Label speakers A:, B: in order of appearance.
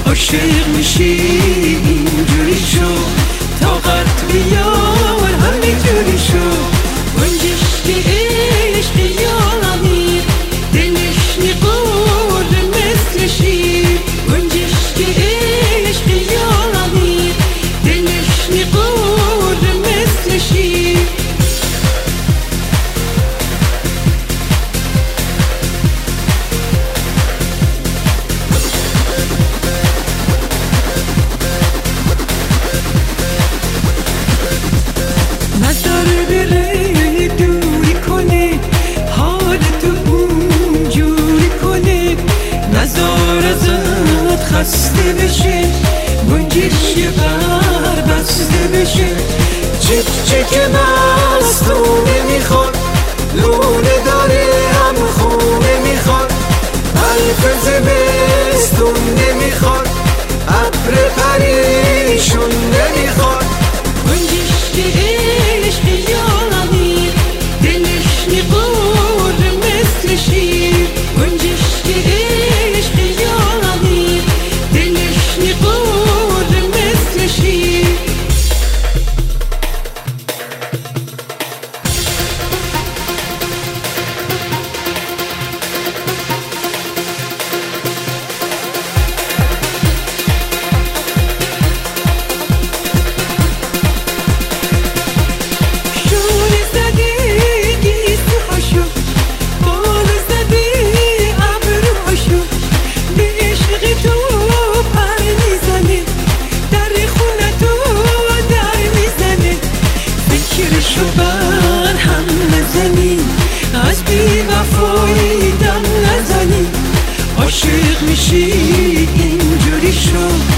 A: عاشق میشی اینجوری شو، طاقت بیار همینجوری شو. گنجش که عشق یارانی دلش نقول مثل شیر. گنجش که عشق یارانی دلش نقول مثل شیر. خسته بشه گنجش یه بر بسته بشه. چک چک مستونه میخواد، لونه داره هم خونه میخواد. حرف زمستون نمیخواد، ابر پریشون نمیخواد. گنجش که عشق یارانی دلش نقول مثل شیر. گنجش که عشق یارانی دلش نقول مثل شیر. شو بر هم نزنی، از بی وفایی دم نزنی. عاشق میشی اینجوری شو،